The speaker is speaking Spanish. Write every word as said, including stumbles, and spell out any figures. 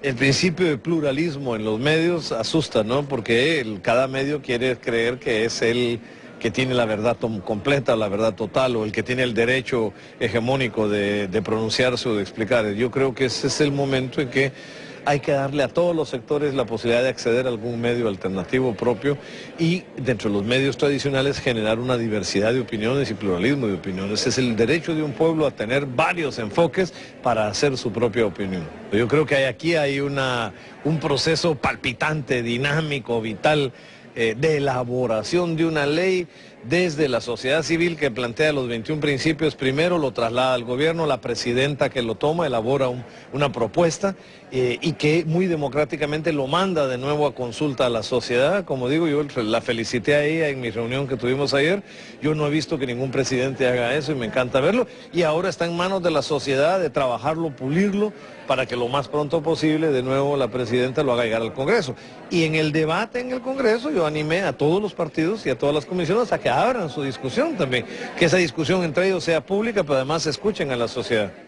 El principio de pluralismo en los medios asusta, ¿no? Porque el, cada medio quiere creer que es el que tiene la verdad completa, la verdad total, o el que tiene el derecho hegemónico de, de pronunciarse o de explicar. Yo creo que ese es el momento en que hay que darle a todos los sectores la posibilidad de acceder a algún medio alternativo propio y dentro de los medios tradicionales generar una diversidad de opiniones y pluralismo de opiniones. Es el derecho de un pueblo a tener varios enfoques para hacer su propia opinión. Yo creo que hay, aquí hay una, un proceso palpitante, dinámico, vital, eh, de elaboración de una ley desde la sociedad civil que plantea los veintiún principios, primero lo traslada al gobierno, la presidenta que lo toma, elabora un, una propuesta eh, y que muy democráticamente lo manda de nuevo a consulta a la sociedad. Como digo, yo la felicité a ella en mi reunión que tuvimos ayer, yo no he visto que ningún presidente haga eso y me encanta verlo, y ahora está en manos de la sociedad de trabajarlo, pulirlo, para que lo más pronto posible de nuevo la presidenta lo haga llegar al Congreso. Y en el debate en el Congreso yo animé a todos los partidos y a todas las comisiones a que abran su discusión también, que esa discusión entre ellos sea pública, pero además escuchen a la sociedad.